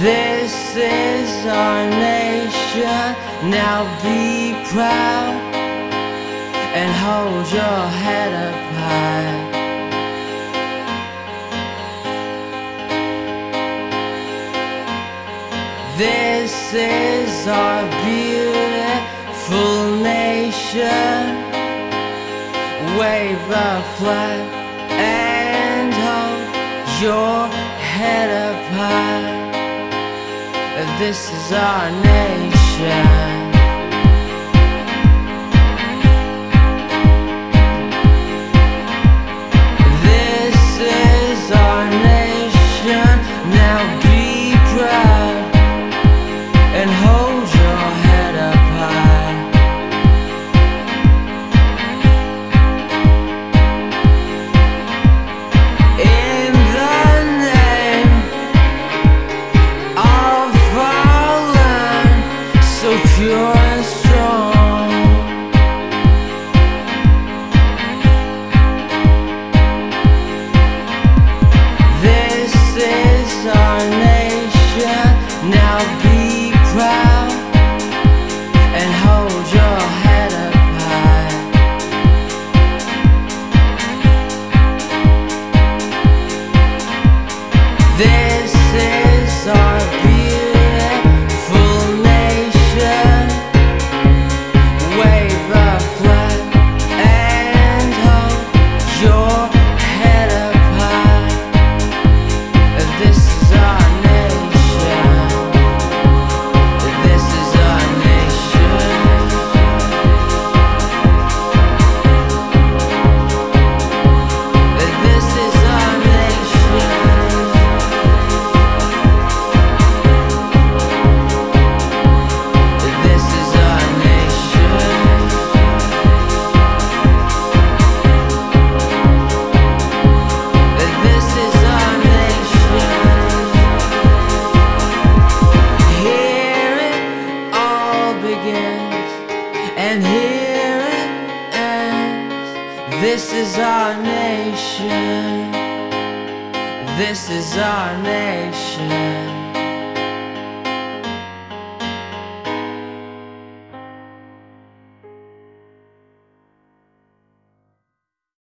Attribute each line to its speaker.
Speaker 1: This is our nation, now be proud and hold your head up high. This is our beautiful nation. Wave a flag and hold your head up high. This is our nation. This is our nation. Now be proud and hold your head up high. In the name of our land, so pure and strong, this is our nation. Now be proud and hold your head up high. This is our beautiful nation. Wave a flag and hold your head up high. This is our nation. This is our nation. This is our nation. This is our nation. This is our nation. Here it all begins and here it ends. This is our nation. This is our nation.